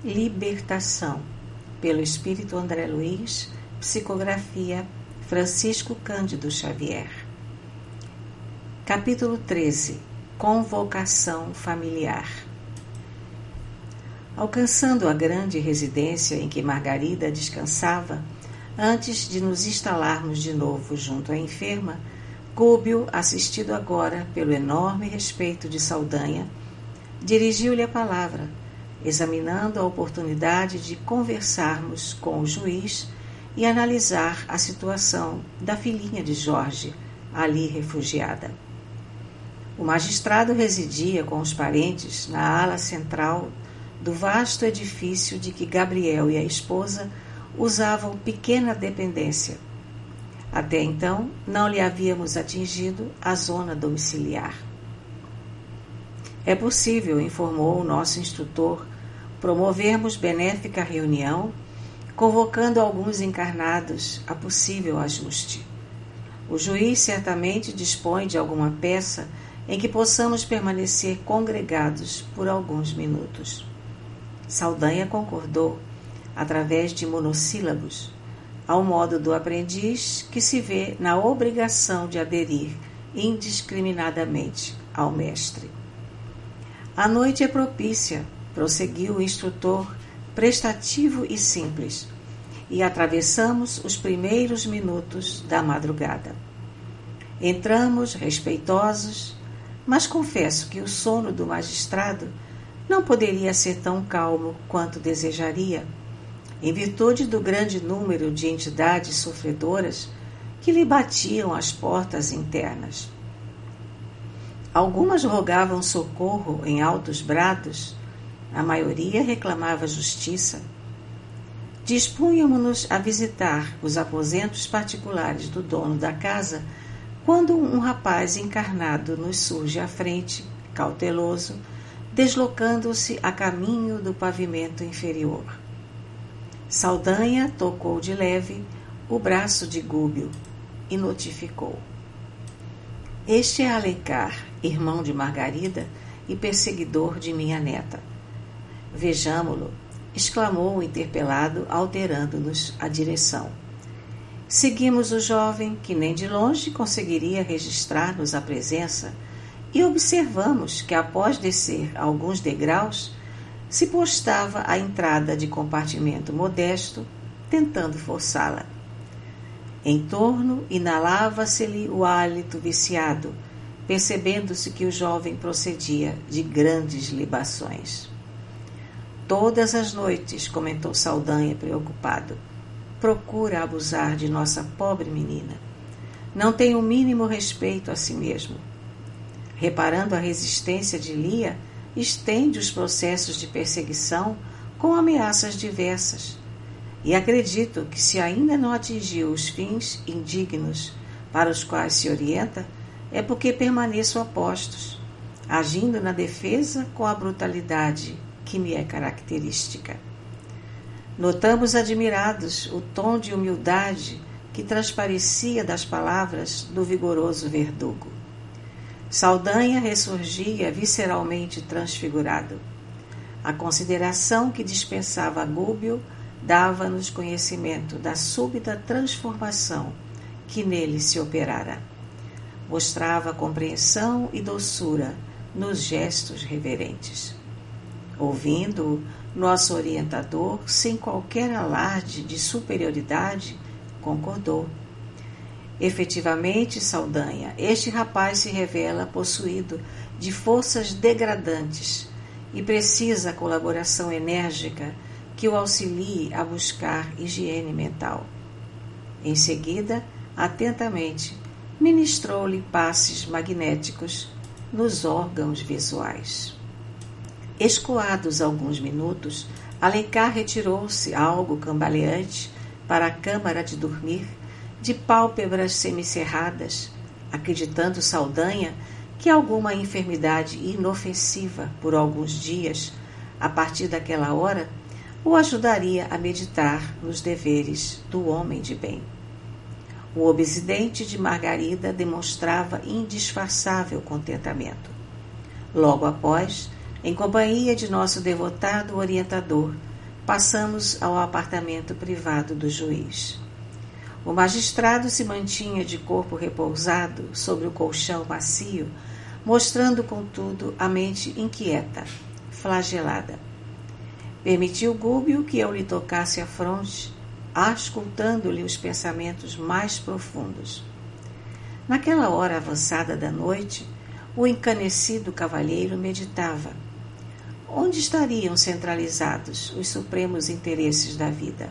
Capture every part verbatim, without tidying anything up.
Libertação, pelo Espírito André Luiz, psicografia Francisco Cândido Xavier. Capítulo treze. Convocação familiar. Alcançando a grande residência em que Margarida descansava, antes de nos instalarmos de novo junto à enferma, Gúbio, assistido agora pelo enorme respeito de Saldanha, dirigiu-lhe a palavra, examinando a oportunidade de conversarmos com o juiz e analisar a situação da filhinha de Jorge, ali refugiada. O magistrado residia com os parentes na ala central do vasto edifício de que Gabriel e a esposa usavam pequena dependência. Até então, não lhe havíamos atingido a zona domiciliar. É possível, informou o nosso instrutor, promovermos benéfica reunião, convocando alguns encarnados a possível ajuste. O juiz certamente dispõe de alguma peça em que possamos permanecer congregados por alguns minutos. Saldanha concordou, através de monossílabos, ao modo do aprendiz que se vê na obrigação de aderir indiscriminadamente ao mestre. A noite é propícia, prosseguiu o instrutor, prestativo e simples, e atravessamos os primeiros minutos da madrugada. Entramos respeitosos, mas confesso que o sono do magistrado não poderia ser tão calmo quanto desejaria, em virtude do grande número de entidades sofredoras que lhe batiam às portas internas. Algumas rogavam socorro em altos brados, a maioria reclamava justiça. Dispunhamo-nos a visitar os aposentos particulares do dono da casa quando um rapaz encarnado nos surge à frente, cauteloso, deslocando-se a caminho do pavimento inferior. Saldanha tocou de leve o braço de Gúbio e notificou. Este é Alencar, irmão de Margarida e perseguidor de minha neta. Vejamo-lo, exclamou o interpelado, alterando-nos a direção. Seguimos o jovem, que nem de longe conseguiria registrar-nos a presença, e observamos que, após descer alguns degraus, se postava à entrada de compartimento modesto, tentando forçá-la. Em torno, inalava-se-lhe o hálito viciado, percebendo-se que o jovem procedia de grandes libações. Todas as noites, comentou Saldanha preocupado, procura abusar de nossa pobre menina. Não tem o mínimo respeito a si mesmo. Reparando a resistência de Lia, estende os processos de perseguição com ameaças diversas. E acredito que, se ainda não atingiu os fins indignos para os quais se orienta, é porque permaneço a postos, agindo na defesa com a brutalidade que me é característica. Notamos admirados o tom de humildade que transparecia das palavras do vigoroso verdugo. Saldanha ressurgia visceralmente transfigurado. A consideração que dispensava a Gúbio dava-nos conhecimento da súbita transformação que nele se operara. Mostrava compreensão e doçura nos gestos reverentes. Ouvindo-o, nosso orientador, sem qualquer alarde de superioridade, concordou. Efetivamente, Saldanha, este rapaz se revela possuído de forças degradantes e precisa a colaboração enérgica que o auxilie a buscar higiene mental. Em seguida, atentamente, ministrou-lhe passes magnéticos nos órgãos visuais. Escoados alguns minutos, Alencar retirou-se, algo cambaleante, para a câmara de dormir, de pálpebras semicerradas, acreditando Saldanha que alguma enfermidade inofensiva por alguns dias, a partir daquela hora, o ajudaria a meditar nos deveres do homem de bem. O obsidente de Margarida demonstrava indisfarçável contentamento. Logo após, em companhia de nosso devotado orientador, passamos ao apartamento privado do juiz. O magistrado se mantinha de corpo repousado sobre o colchão macio, mostrando, contudo, a mente inquieta, flagelada. Permitiu Gúbio que eu lhe tocasse a fronte, auscultando-lhe os pensamentos mais profundos. Naquela hora avançada da noite, o encanecido cavalheiro meditava. Onde estariam centralizados os supremos interesses da vida?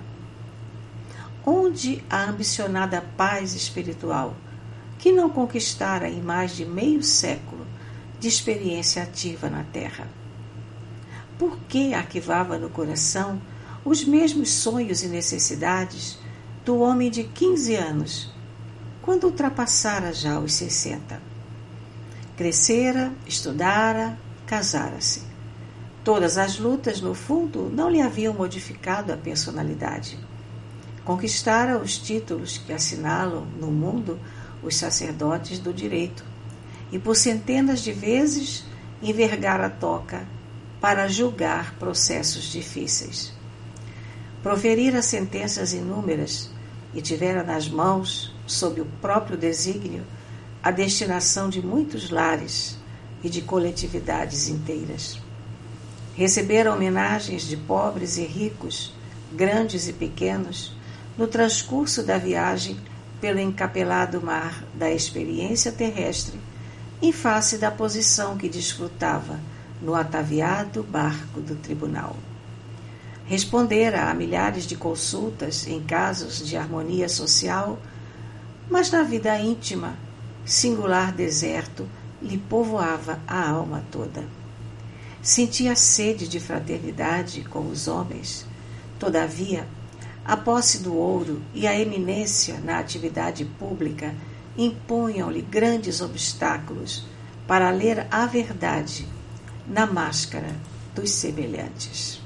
Onde a ambicionada paz espiritual, que não conquistara em mais de meio século de experiência ativa na Terra? Por que arquivava no coração os mesmos sonhos e necessidades do homem de quinze anos, quando ultrapassara já os sessenta? Crescera, estudara, casara-se. Todas as lutas, no fundo, não lhe haviam modificado a personalidade. Conquistara os títulos que assinalam no mundo os sacerdotes do direito, e por centenas de vezes envergara a toca para julgar processos difíceis. Proferira sentenças inúmeras e tivera nas mãos, sob o próprio desígnio, a destinação de muitos lares e de coletividades inteiras. Recebera homenagens de pobres e ricos, grandes e pequenos, no transcurso da viagem pelo encapelado mar da experiência terrestre, em face da posição que desfrutava no ataviado barco do tribunal. Respondera a milhares de consultas em casos de harmonia social, mas na vida íntima, singular deserto lhe povoava a alma toda. Sentia sede de fraternidade com os homens. Todavia, a posse do ouro e a eminência na atividade pública impunham-lhe grandes obstáculos para ler a verdade na máscara dos semelhantes.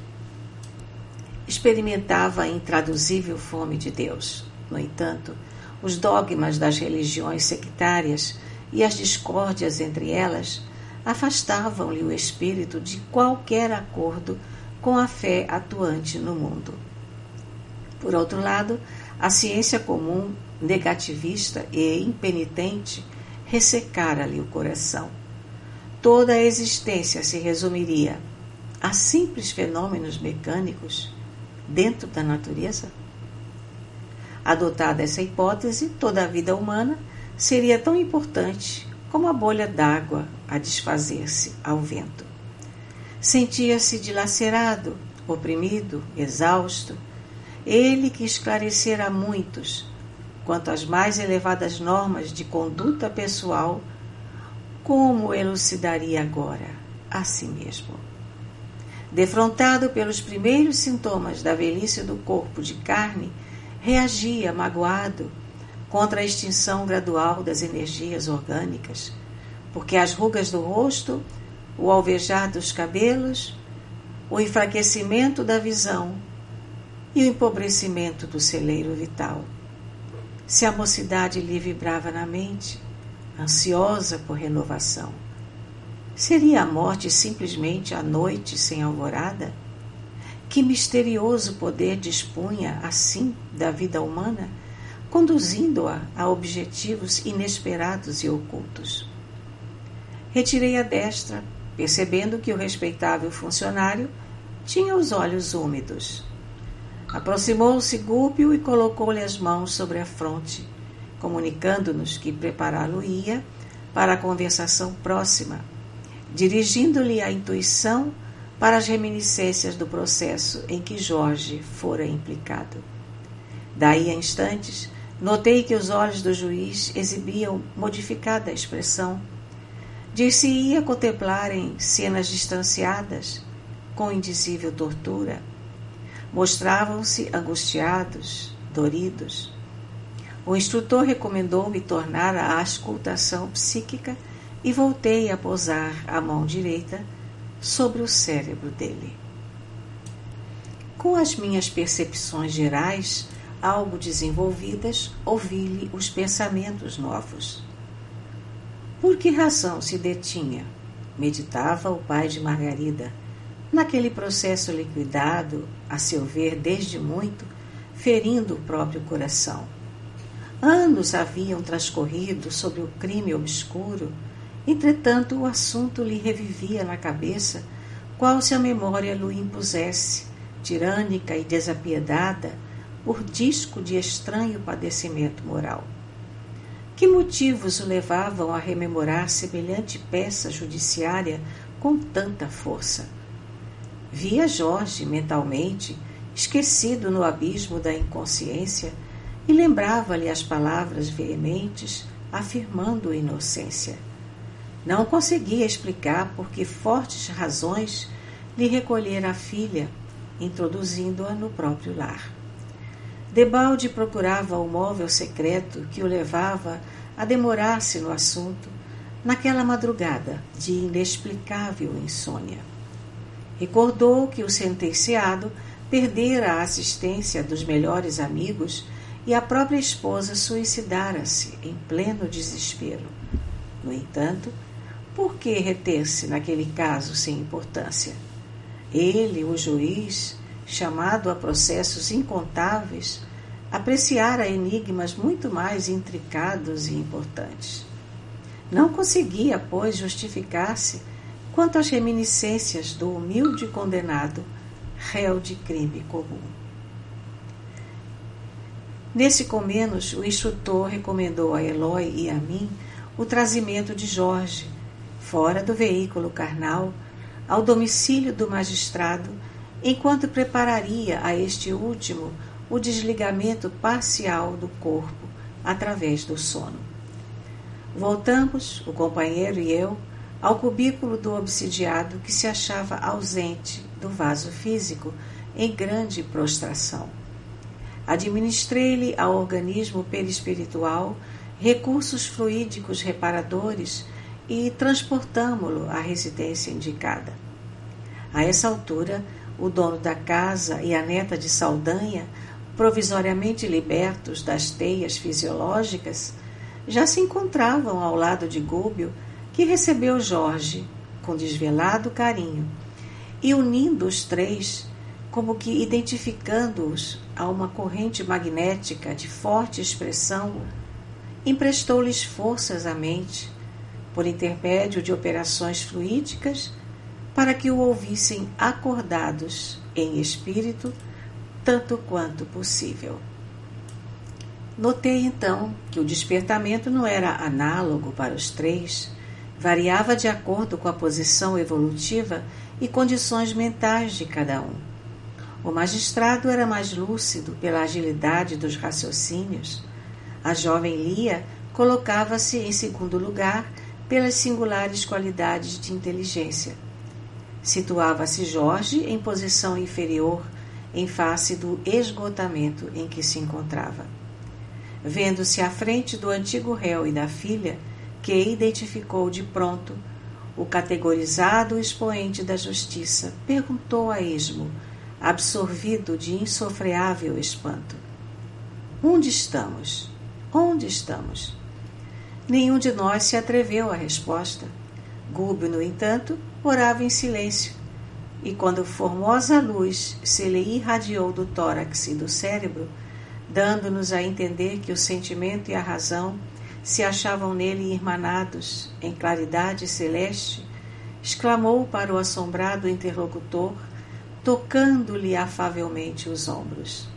Experimentava a intraduzível fome de Deus. No entanto, os dogmas das religiões sectárias e as discórdias entre elas afastavam-lhe o espírito de qualquer acordo com a fé atuante no mundo. Por outro lado, a ciência comum, negativista e impenitente, ressecara-lhe o coração. Toda a existência se resumiria a simples fenômenos mecânicos dentro da natureza? Adotada essa hipótese, toda a vida humana seria tão importante como a bolha d'água a desfazer-se ao vento. Sentia-se dilacerado, oprimido, exausto, ele que esclarecera a muitos quanto às mais elevadas normas de conduta pessoal, como elucidaria agora a si mesmo? Defrontado pelos primeiros sintomas da velhice do corpo de carne, reagia magoado contra a extinção gradual das energias orgânicas, porque as rugas do rosto, o alvejar dos cabelos, o enfraquecimento da visão e o empobrecimento do celeiro vital. Se a mocidade lhe vibrava na mente, ansiosa por renovação, seria a morte simplesmente a noite sem alvorada? Que misterioso poder dispunha, assim, da vida humana, conduzindo-a a objetivos inesperados e ocultos. Retirei a destra, percebendo que o respeitável funcionário tinha os olhos úmidos. Aproximou-se Gúbio e colocou-lhe as mãos sobre a fronte, comunicando-nos que prepará-lo-ia para a conversação próxima, dirigindo-lhe a intuição para as reminiscências do processo em que Jorge fora implicado. Daí a instantes, notei que os olhos do juiz exibiam modificada expressão. Dir-se-ia contemplarem cenas distanciadas, com indizível tortura. Mostravam-se angustiados, doridos. O instrutor recomendou-me tornar à auscultação psíquica e voltei a pousar a mão direita sobre o cérebro dele. Com as minhas percepções gerais, algo desenvolvidas, ouvi-lhe os pensamentos novos. Por que razão se detinha? Meditava o pai de Margarida, naquele processo liquidado, a seu ver, desde muito, ferindo o próprio coração. Anos haviam transcorrido sobre o crime obscuro, entretanto o assunto lhe revivia na cabeça, qual se a memória lhe impusesse, tirânica e desapiedada, por disco de estranho padecimento moral. Que motivos o levavam a rememorar semelhante peça judiciária com tanta força? Via Jorge mentalmente, esquecido no abismo da inconsciência, e lembrava-lhe as palavras veementes, afirmando inocência. Não conseguia explicar por que fortes razões lhe recolhera a filha, introduzindo-a no próprio lar. Debalde procurava o móvel secreto que o levava a demorar-se no assunto, naquela madrugada de inexplicável insônia. Recordou que o sentenciado perdera a assistência dos melhores amigos e a própria esposa suicidara-se em pleno desespero. No entanto, por que reter-se naquele caso sem importância? Ele, o juiz, chamado a processos incontáveis, apreciara enigmas muito mais intricados e importantes. Não conseguia, pois, justificar-se quanto às reminiscências do humilde condenado, réu de crime comum. Nesse comenos, o instrutor recomendou a Eloy e a mim o trazimento de Jorge, fora do veículo carnal, ao domicílio do magistrado, enquanto prepararia a este último o desligamento parcial do corpo através do sono. Voltamos, o companheiro e eu, ao cubículo do obsidiado que se achava ausente do vaso físico em grande prostração. Administrei-lhe ao organismo perispiritual recursos fluídicos reparadores e transportamo-lo à residência indicada. A essa altura, o dono da casa e a neta de Saldanha, provisoriamente libertos das teias fisiológicas, já se encontravam ao lado de Gúbio, que recebeu Jorge com desvelado carinho, e unindo os três, como que identificando-os a uma corrente magnética de forte expressão, emprestou-lhes forças à mente, por intermédio de operações fluídicas, para que o ouvissem acordados em espírito, tanto quanto possível. Notei então que o despertamento não era análogo para os três, variava de acordo com a posição evolutiva e condições mentais de cada um. O magistrado era mais lúcido pela agilidade dos raciocínios. A jovem Lia colocava-se em segundo lugar pelas singulares qualidades de inteligência. Situava-se Jorge em posição inferior em face do esgotamento em que se encontrava. Vendo-se à frente do antigo réu e da filha, que identificou de pronto, o categorizado expoente da justiça perguntou a esmo, absorvido de insofreável espanto: onde estamos? Onde estamos? Nenhum de nós se atreveu à resposta. Gúbio, no entanto, orava em silêncio, e quando formosa luz se lhe irradiou do tórax e do cérebro, dando-nos a entender que o sentimento e a razão se achavam nele irmanados em claridade celeste, exclamou para o assombrado interlocutor, tocando-lhe afavelmente os ombros: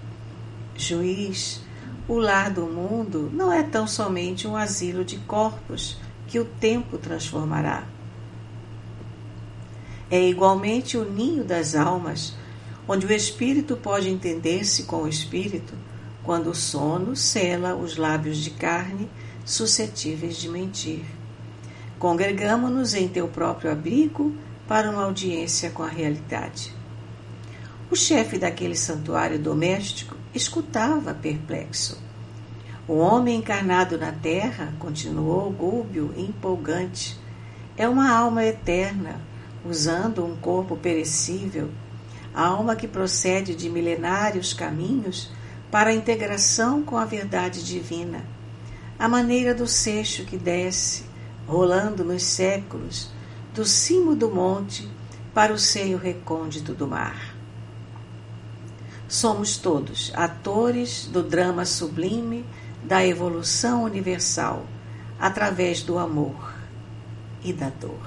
Juiz, o lar do mundo não é tão somente um asilo de corpos que o tempo transformará. É igualmente o ninho das almas, onde o espírito pode entender-se com o espírito, quando o sono sela os lábios de carne suscetíveis de mentir. Congregamo-nos em teu próprio abrigo para uma audiência com a realidade. O chefe daquele santuário doméstico escutava perplexo. O homem encarnado na terra, continuou Gúbio empolgante, é uma alma eterna, usando um corpo perecível, alma que procede de milenários caminhos para a integração com a verdade divina, à maneira do seixo que desce, rolando nos séculos, do cimo do monte para o seio recôndito do mar. Somos todos atores do drama sublime da evolução universal através do amor e da dor.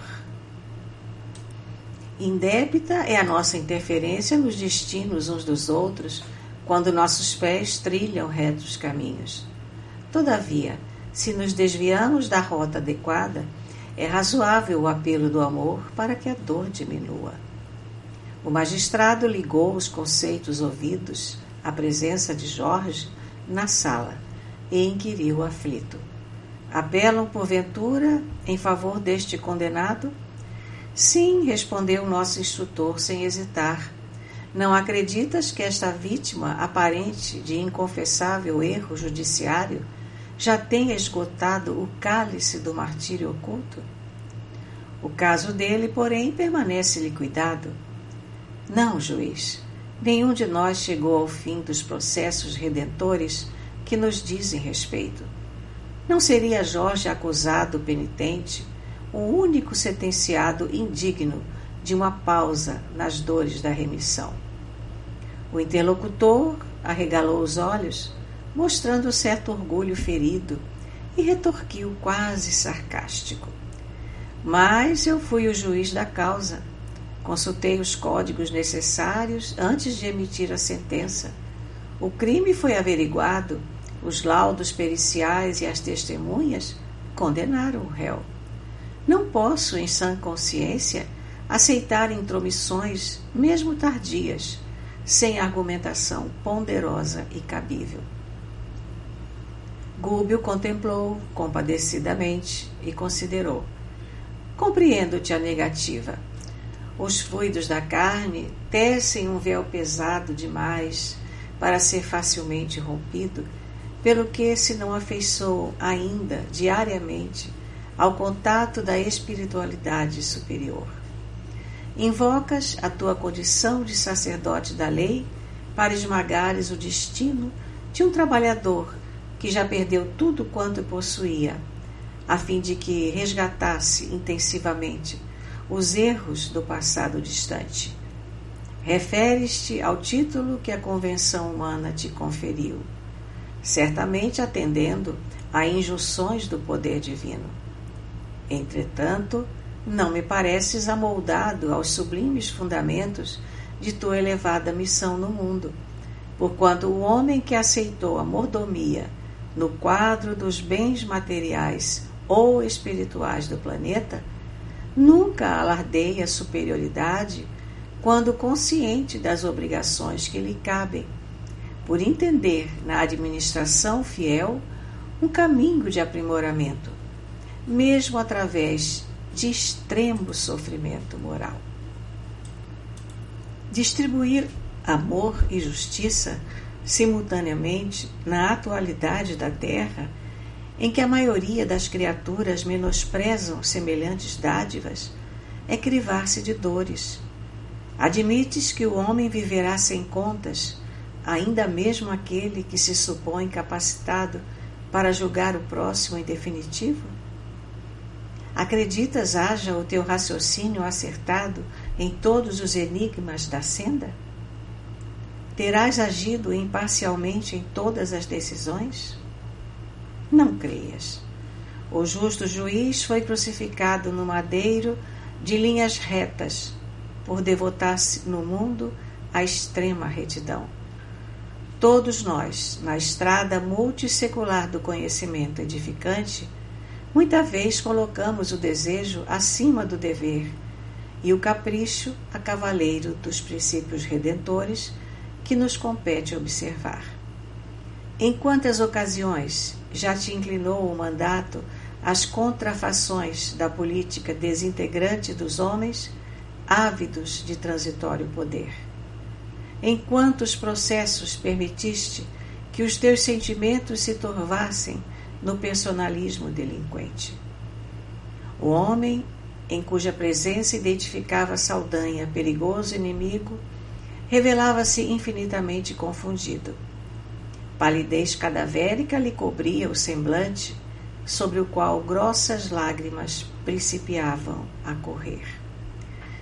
Indébita é a nossa interferência nos destinos uns dos outros quando nossos pés trilham retos caminhos. Todavia, se nos desviamos da rota adequada, é razoável o apelo do amor para que a dor diminua. O magistrado ligou os conceitos ouvidos à presença de Jorge na sala e inquiriu aflito: apelam porventura em favor deste condenado? Sim, respondeu nosso instrutor sem hesitar. Não acreditas que esta vítima aparente de inconfessável erro judiciário já tenha esgotado o cálice do martírio oculto? O caso dele, porém, permanece liquidado. Não, juiz, nenhum de nós chegou ao fim dos processos redentores que nos dizem respeito. Não seria Jorge acusado penitente, o único sentenciado indigno de uma pausa nas dores da remissão? O interlocutor arregalou os olhos, mostrando certo orgulho ferido, e retorquiu quase sarcástico: mas eu fui o juiz da causa. Consultei os códigos necessários antes de emitir a sentença. O crime foi averiguado, os laudos periciais e as testemunhas condenaram o réu. Não posso, em sã consciência, aceitar intromissões, mesmo tardias, sem argumentação ponderosa e cabível. Gúbio contemplou compadecidamente e considerou: compreendo-te a negativa. Os fluidos da carne tecem um véu pesado demais para ser facilmente rompido, pelo que se não afeiçoam ainda diariamente ao contato da espiritualidade superior. Invocas a tua condição de sacerdote da lei para esmagares o destino de um trabalhador que já perdeu tudo quanto possuía, a fim de que resgatasse intensivamente os erros do passado distante. Referes-te ao título que a convenção humana te conferiu, certamente atendendo a injunções do poder divino. Entretanto, não me pareces amoldado aos sublimes fundamentos de tua elevada missão no mundo, porquanto o homem que aceitou a mordomia no quadro dos bens materiais ou espirituais do planeta nunca alardeia superioridade quando consciente das obrigações que lhe cabem, por entender na administração fiel um caminho de aprimoramento, mesmo através de extremo sofrimento moral. Distribuir amor e justiça simultaneamente na atualidade da Terra, em que a maioria das criaturas menosprezam semelhantes dádivas, é crivar-se de dores. Admites que o homem viverá sem contas, ainda mesmo aquele que se supõe capacitado para julgar o próximo em definitivo? Acreditas haja o teu raciocínio acertado em todos os enigmas da senda? Terás agido imparcialmente em todas as decisões? Não creias. O justo juiz foi crucificado no madeiro de linhas retas, por devotar-se no mundo à extrema retidão. Todos nós, na estrada multissecular do conhecimento edificante, muita vez colocamos o desejo acima do dever e o capricho a cavaleiro dos princípios redentores que nos compete observar. Em quantas ocasiões já te inclinou o mandato às contrafações da política desintegrante dos homens, ávidos de transitório poder? Em quantos processos permitiste que os teus sentimentos se turvassem no personalismo delinquente? O homem, em cuja presença identificava Saldanha perigoso inimigo, revelava-se infinitamente confundido. Palidez cadavérica lhe cobria o semblante, sobre o qual grossas lágrimas principiavam a correr.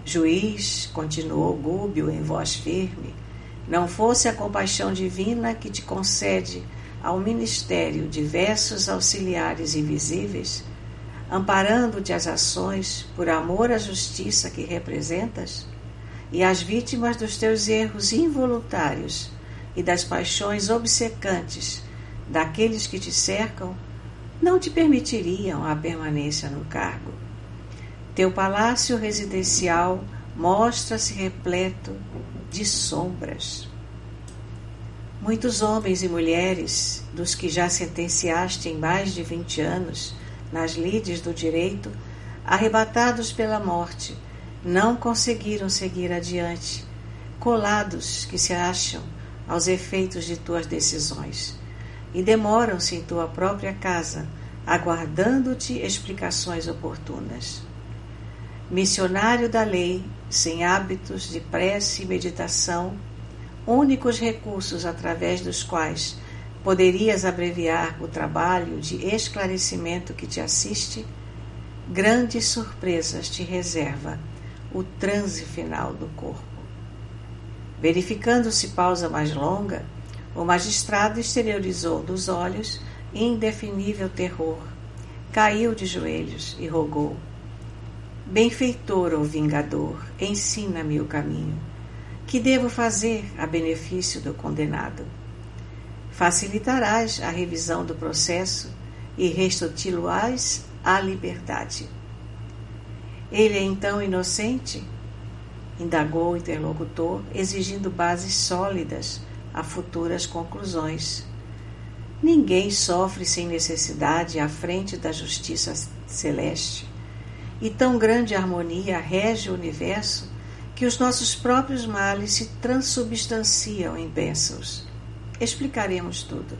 Juiz, continuou Gúbio em voz firme, não fosse a compaixão divina que te concede ao ministério diversos auxiliares invisíveis, amparando-te as ações por amor à justiça que representas, e as vítimas dos teus erros involuntários e das paixões obcecantes daqueles que te cercam, não te permitiriam a permanência no cargo. Teu palácio residencial mostra-se repleto de sombras. Muitos homens e mulheres, dos que já sentenciaste em mais de vinte anos, nas lides do direito, arrebatados pela morte, não conseguiram seguir adiante, colados que se acham aos efeitos de tuas decisões, e demoram-se em tua própria casa, aguardando-te explicações oportunas. Missionário da lei, sem hábitos de prece e meditação, únicos recursos através dos quais poderias abreviar o trabalho de esclarecimento que te assiste, grandes surpresas te reserva o transe final do corpo. Verificando-se pausa mais longa, o magistrado exteriorizou dos olhos indefinível terror, caiu de joelhos e rogou: benfeitor ou vingador, ensina-me o caminho. Que devo fazer a benefício do condenado? Facilitarás a revisão do processo e restituí-lo-ás à liberdade. Ele é então inocente? Indagou o interlocutor, exigindo bases sólidas a futuras conclusões. Ninguém sofre sem necessidade à frente da justiça celeste, e tão grande harmonia rege o universo que os nossos próprios males se transubstanciam em bênçãos. Explicaremos tudo.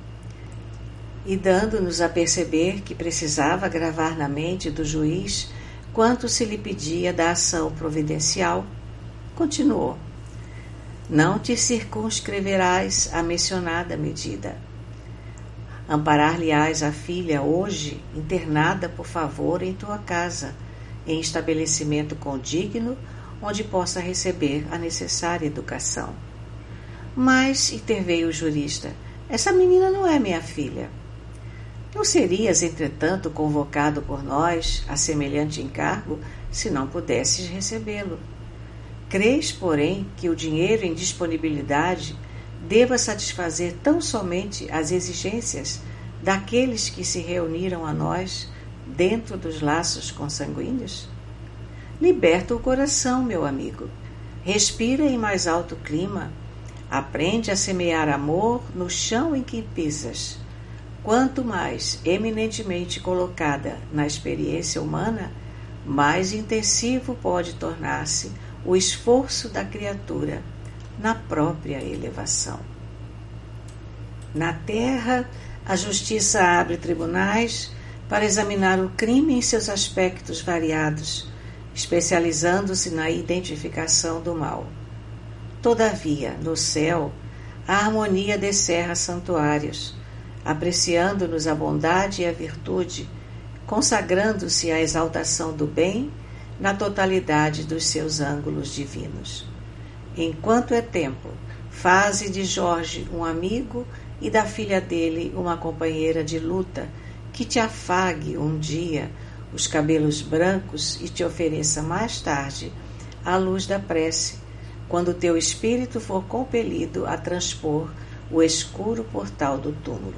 E dando-nos a perceber que precisava gravar na mente do juiz quanto se lhe pedia da ação providencial, continuou: não te circunscreverás à mencionada medida. Amparar-lhe-ás a filha hoje, internada por favor em tua casa, em estabelecimento condigno, onde possa receber a necessária educação. Mas, interveio o jurista, essa menina não é minha filha. Não serias, entretanto, convocado por nós a semelhante encargo se não pudesses recebê-lo. Crês, porém, que o dinheiro em disponibilidade deva satisfazer tão somente as exigências daqueles que se reuniram a nós dentro dos laços consanguíneos? Liberta o coração, meu amigo. Respira em mais alto clima. Aprende a semear amor no chão em que pisas. Quanto mais eminentemente colocada na experiência humana, mais intensivo pode tornar-se o esforço da criatura na própria elevação. Na terra, a justiça abre tribunais para examinar o crime em seus aspectos variados, especializando-se na identificação do mal. Todavia, no céu, a harmonia descerra santuários, apreciando-nos a bondade e a virtude, consagrando-se à exaltação do bem na totalidade dos seus ângulos divinos. Enquanto é tempo, faze de Jorge um amigo e da filha dele uma companheira de luta que te afague um dia os cabelos brancos e te ofereça mais tarde a luz da prece, quando teu espírito for compelido a transpor o escuro portal do túmulo.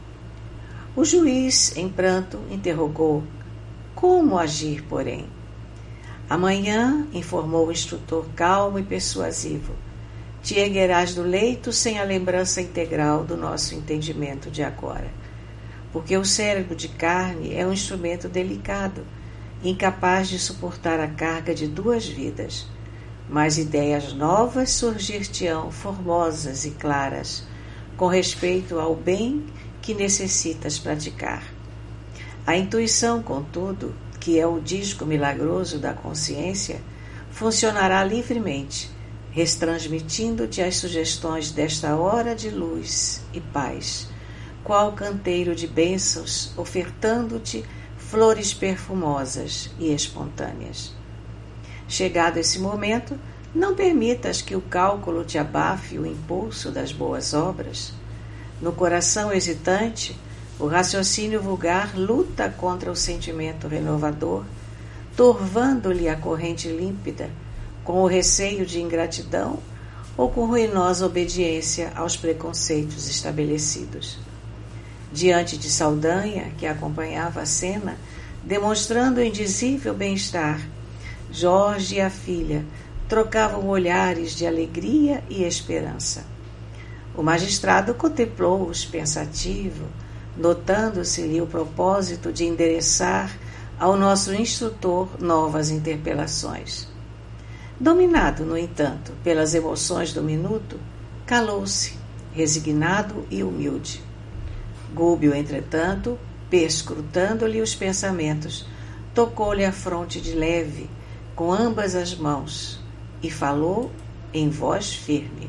O juiz, em pranto, interrogou: como agir, porém? Amanhã, informou o instrutor calmo e persuasivo, te erguerás do leito sem a lembrança integral do nosso entendimento de agora, porque o cérebro de carne é um instrumento delicado, incapaz de suportar a carga de duas vidas, mas ideias novas surgir-te-ão formosas e claras, com respeito ao bem que necessitas praticar. A intuição, contudo, que é o disco milagroso da consciência, funcionará livremente, retransmitindo-te as sugestões desta hora de luz e paz, qual canteiro de bênçãos, ofertando-te flores perfumosas e espontâneas. Chegado esse momento, não permitas que o cálculo te abafe o impulso das boas obras. No coração hesitante, o raciocínio vulgar luta contra o sentimento renovador, turvando-lhe a corrente límpida, com o receio de ingratidão ou com ruinosa obediência aos preconceitos estabelecidos. Diante de Saldanha, que acompanhava a cena, demonstrando o indizível bem-estar, Jorge e a filha trocavam olhares de alegria e esperança. O magistrado contemplou-os pensativo, notando-se-lhe o propósito de endereçar ao nosso instrutor novas interpelações. Dominado, no entanto, pelas emoções do minuto, calou-se, resignado e humilde. Gúbio, entretanto, perscrutando-lhe os pensamentos, tocou-lhe a fronte de leve, com ambas as mãos, e falou em voz firme.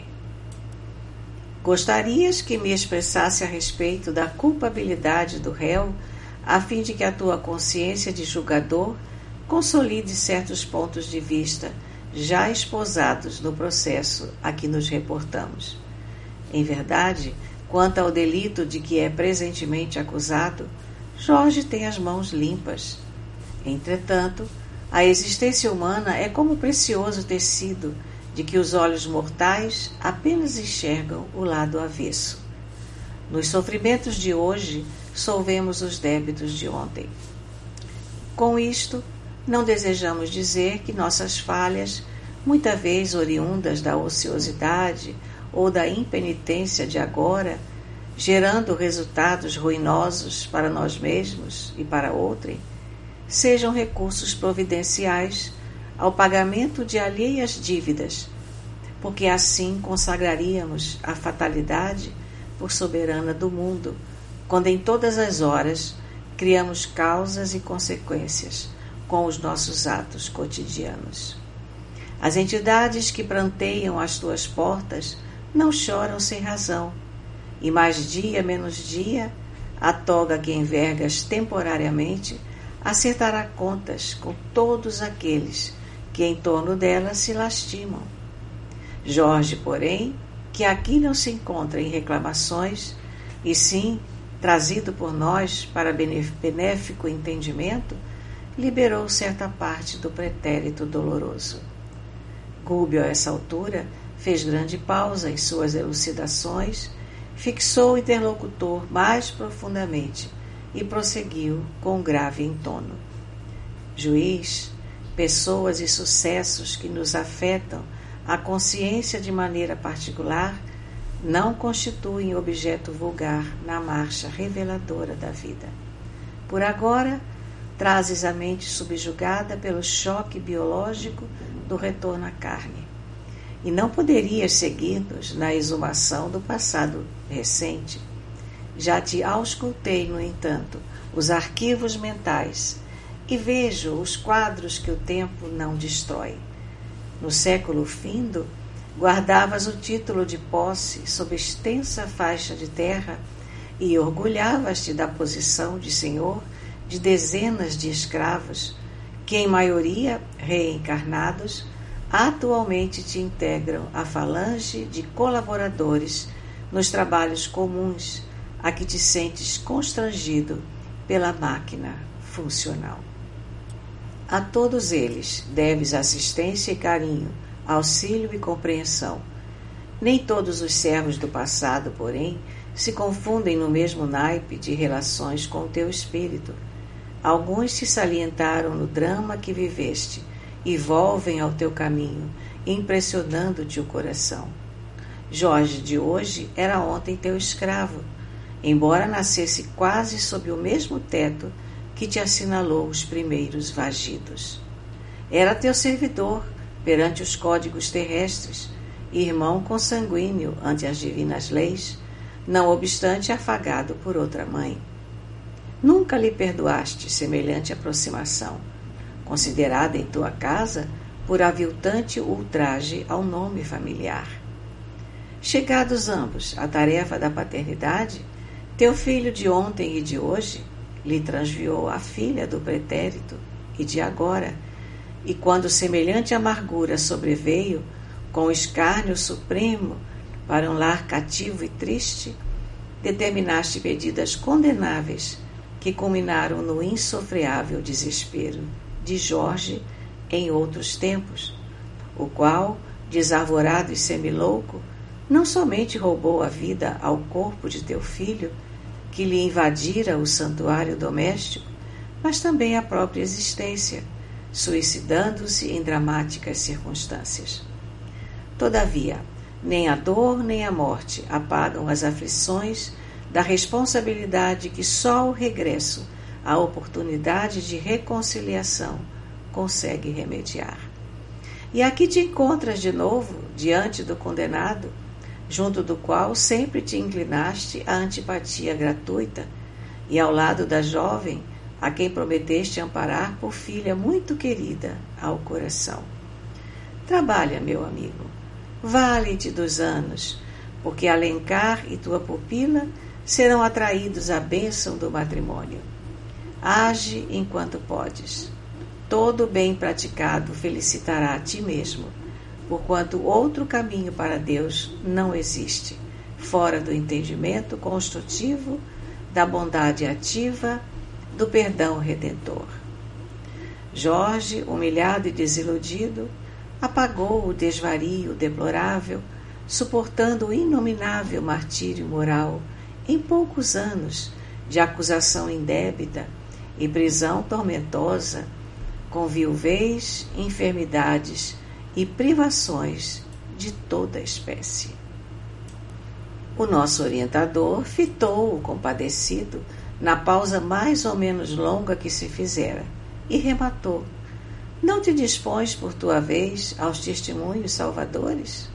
Gostarias que me expressasse a respeito da culpabilidade do réu, a fim de que a tua consciência de julgador consolide certos pontos de vista já esposados no processo a que nos reportamos. Em verdade, quanto ao delito de que é presentemente acusado, Jorge tem as mãos limpas. Entretanto, a existência humana é como precioso tecido de que os olhos mortais apenas enxergam o lado avesso. Nos sofrimentos de hoje, solvemos os débitos de ontem. Com isto, não desejamos dizer que nossas falhas, muitas vezes oriundas da ociosidade ou da impenitência de agora, gerando resultados ruinosos para nós mesmos e para outrem, sejam recursos providenciais ao pagamento de alheias dívidas, porque assim consagraríamos a fatalidade por soberana do mundo, quando em todas as horas criamos causas e consequências com os nossos atos cotidianos. As entidades que pranteiam as tuas portas não choram sem razão, e mais dia menos dia, a toga que envergas temporariamente acertará contas com todos aqueles que em torno dela se lastimam. Jorge, porém, que aqui não se encontra em reclamações, e sim trazido por nós para benéfico entendimento, liberou certa parte do pretérito doloroso. Gúbio, a essa altura, fez grande pausa em suas elucidações, fixou o interlocutor mais profundamente e prosseguiu com grave entono. Juiz, pessoas e sucessos que nos afetam a consciência de maneira particular não constituem objeto vulgar na marcha reveladora da vida. Por agora, trazes a mente subjugada pelo choque biológico do retorno à carne. E não poderias seguir-nos na exumação do passado recente. Já te auscultei, no entanto, os arquivos mentais e vejo os quadros que o tempo não destrói. No século findo, guardavas o título de posse sob extensa faixa de terra e orgulhavas-te da posição de senhor de dezenas de escravos, que em maioria reencarnados, atualmente te integram a falange de colaboradores nos trabalhos comuns a que te sentes constrangido pela máquina funcional. A todos eles deves assistência e carinho, auxílio e compreensão. Nem todos os servos do passado, porém, se confundem no mesmo naipe de relações com o teu espírito. Alguns se salientaram no drama que viveste e volvem ao teu caminho, impressionando-te o coração. Jorge de hoje era ontem teu escravo, embora nascesse quase sob o mesmo teto que te assinalou os primeiros vagidos. Era teu servidor perante os códigos terrestres, irmão consanguíneo ante as divinas leis, não obstante afagado por outra mãe. Nunca lhe perdoaste semelhante aproximação, considerada em tua casa por aviltante ultraje ao nome familiar. Chegados ambos à tarefa da paternidade, teu filho de ontem e de hoje lhe transviou a filha do pretérito e de agora, E quando semelhante amargura sobreveio, com escárnio supremo, para um lar cativo e triste, determinaste medidas condenáveis que culminaram no insofreável desespero de Jorge em outros tempos, o qual, desarvorado e semilouco, não somente roubou a vida ao corpo de teu filho, que lhe invadira o santuário doméstico, mas também a própria existência, suicidando-se em dramáticas circunstâncias. Todavia, nem a dor nem a morte apagam as aflições da responsabilidade que só o regresso à oportunidade de reconciliação consegue remediar. E aqui te encontras de novo diante do condenado, junto do qual sempre te inclinaste à antipatia gratuita, e ao lado da jovem a quem prometeste amparar por filha muito querida ao coração. Trabalha, meu amigo, vale-te dos anos, porque Alencar e tua pupila serão atraídos à bênção do matrimônio. Age enquanto podes. Todo bem praticado felicitará a ti mesmo, porquanto outro caminho para Deus não existe, fora do entendimento construtivo, da bondade ativa, do perdão redentor. Jorge, humilhado e desiludido, apagou o desvario deplorável, suportando o inominável martírio moral em poucos anos de acusação indébita e prisão tormentosa, com viuvez, enfermidades e privações de toda espécie. O nosso orientador fitou o compadecido na pausa mais ou menos longa que se fizera e rematou: não te dispões, por tua vez, aos testemunhos salvadores?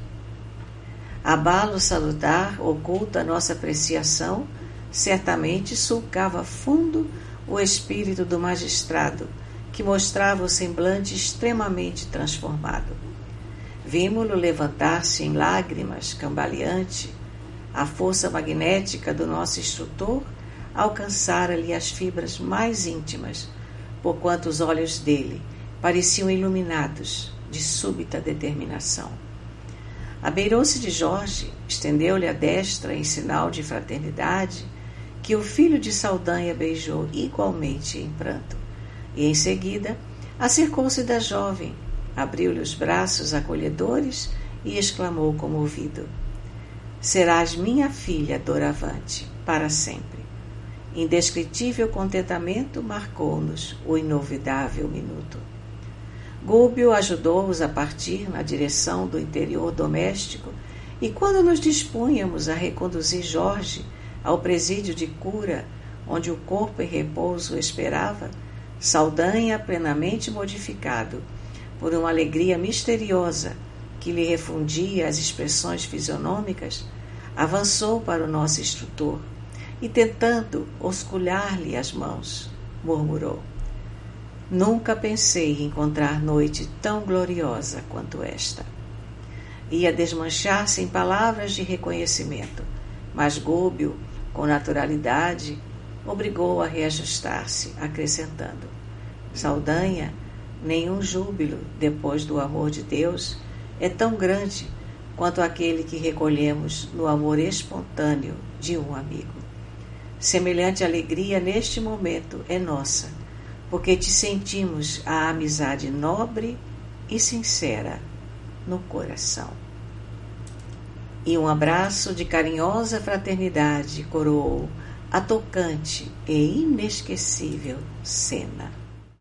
Abalo salutar, oculta a nossa apreciação, certamente sulcava fundo o espírito do magistrado, que mostrava o semblante extremamente transformado. Vimo-lo levantar-se em lágrimas, cambaleante. A força magnética do nosso instrutor alcançara-lhe as fibras mais íntimas, porquanto os olhos dele pareciam iluminados de súbita determinação. Abeirou-se de Jorge, estendeu-lhe a destra em sinal de fraternidade, que o filho de Saldanha beijou igualmente em pranto, e em seguida acercou-se da jovem, abriu-lhe os braços acolhedores e exclamou comovido: serás minha filha doravante, para sempre. Indescritível contentamento marcou-nos o inovidável minuto. Gúbio ajudou-os a partir na direção do interior doméstico, e quando nos dispunhamos a reconduzir Jorge ao presídio de cura, onde o corpo em repouso esperava, Saldanha, plenamente modificado por uma alegria misteriosa que lhe refundia as expressões fisionômicas, avançou para o nosso instrutor e, tentando osculhar-lhe as mãos, murmurou: nunca pensei encontrar noite tão gloriosa quanto esta. Ia desmanchar-se em palavras de reconhecimento, mas Gúbio, com naturalidade, obrigou a reajustar-se, acrescentando: Saldanha, nenhum júbilo depois do amor de Deus é tão grande quanto aquele que recolhemos no amor espontâneo de um amigo. Semelhante alegria neste momento é nossa, porque te sentimos a amizade nobre e sincera no coração. E um abraço de carinhosa fraternidade coroou a tocante e inesquecível cena.